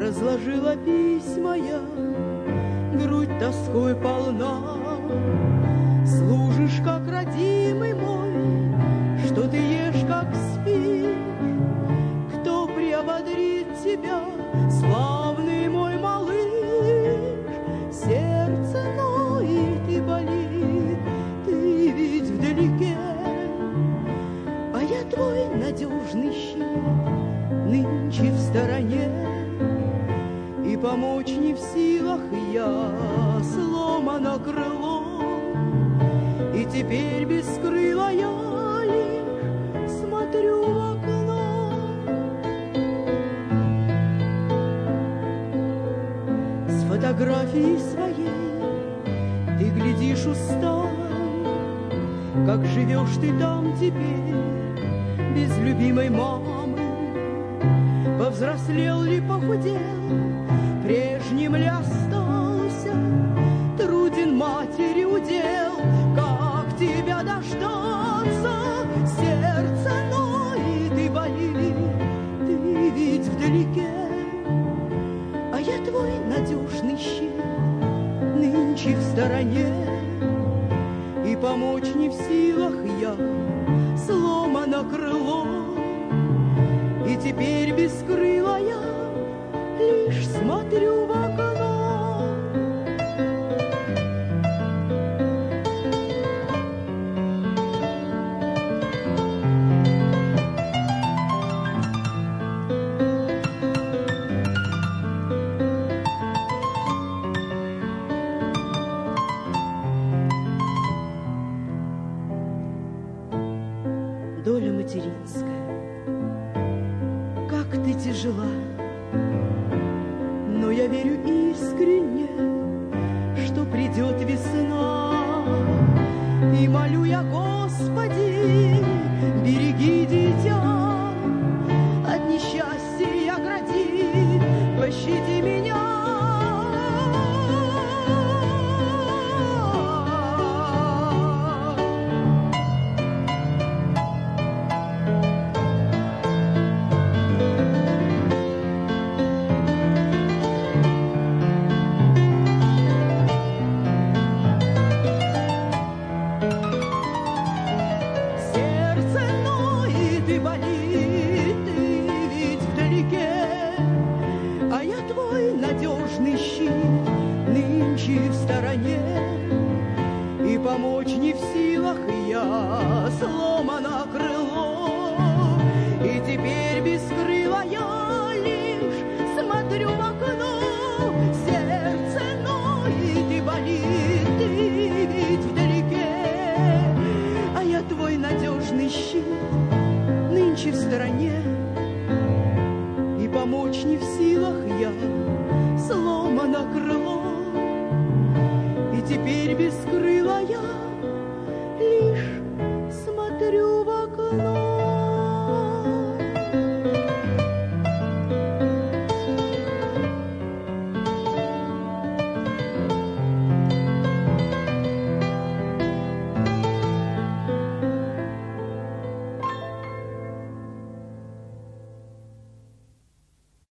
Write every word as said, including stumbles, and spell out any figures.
разложила письма я, грудь тоской полна. Служишь, как родимый мой, что ты ешь, как спишь. Кто приободрит тебя, славный мой малыш? Сердце ноет и болит, ты ведь вдалеке, а я твой надежный щит, нынче в стороне. И помочь не в силах я, сломано крыло, и теперь без крыла я лишь смотрю в окно. С фотографии своей ты глядишь устало, как живешь ты там теперь без любимой мамы. Повзрослел ли, похудел, прежним ли остался, труден матери удел, как тебя дождаться? Сердце ноет и болит, ты ведь вдалеке, а я твой надежный щит, нынче в стороне. И помочь не в силах я, сломано крыло, и теперь без крыла я лишь смотрю в окно. Доля материнская, как ты тяжела, но я верю искренне, что придет весна. И молю я, Господи, береги дитя, от несчастья огради, пощади меня. Ты болит, ты ведь вдалеке, а я твой надежный щит, нынче в стороне. И помочь не в силах я, сломано крыло, и теперь без крыла я лишь смотрю в окно. Сердце ноет и болит, ты ведь вдалеке, а я твой надежный щит, нынче в стороне. И помочь не в силах я, сломано крыло, и теперь без крыла я